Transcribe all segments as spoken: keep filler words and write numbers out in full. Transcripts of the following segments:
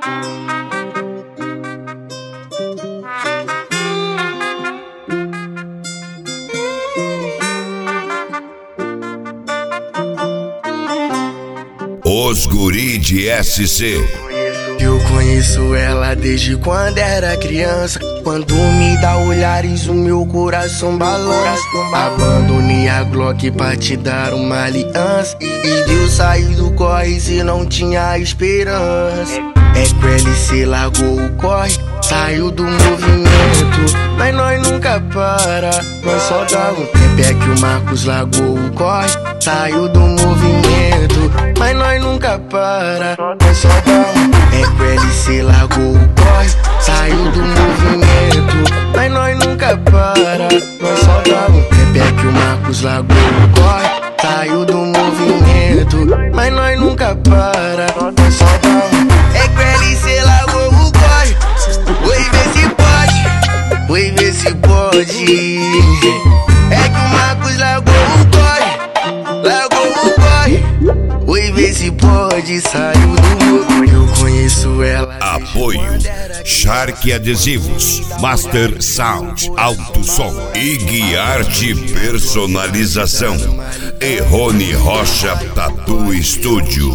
Os guri de S C. Eu conheço ela desde quando era criança. Quando me dá olhares o meu coração balança. Abandonei a Glock pra te dar uma aliança. E deu sair do corre se não tinha esperança. É que o L C largou o corre, saiu do movimento. Mas nós nunca para, nós só dá um tempo. É que o Marcos largou o corre, saiu do movimento. Mas nós nunca para, nós só dá um tempo. É que o L C largou o corre, saiu do movimento. Mas nós nunca para, nós só dá um tempo. É que o Marcos largou o corre, saiu do movimento. Mas nós nunca para, nós só dá um tempo. É que o L C largou o corre, oi vê se pode, oi vê se pode. É que o Marcos largou o corre, largou o corre, oi vê se pode, saiu do meu. Eu conheço ela. Apoio Shark Adesivos, Master Sound, Alto Som e Guiarte Personalização. E Rony Rocha Tatu Estúdio.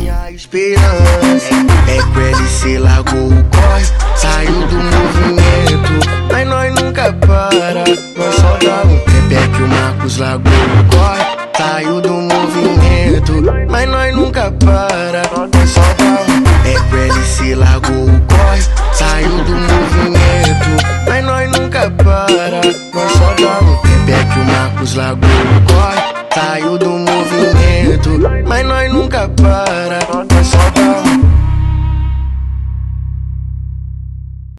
É que o L C largou o corre, saiu do movimento. Mas nós nunca para, nós só dá um tempo. É que o Marcos largou o corre, saiu do movimento. Mas nós nunca para, nós só dá um tempo. É que o L C largou o corre, saiu do movimento. Mas nós nunca para, nós só dá um tempo. É que o Marcos largou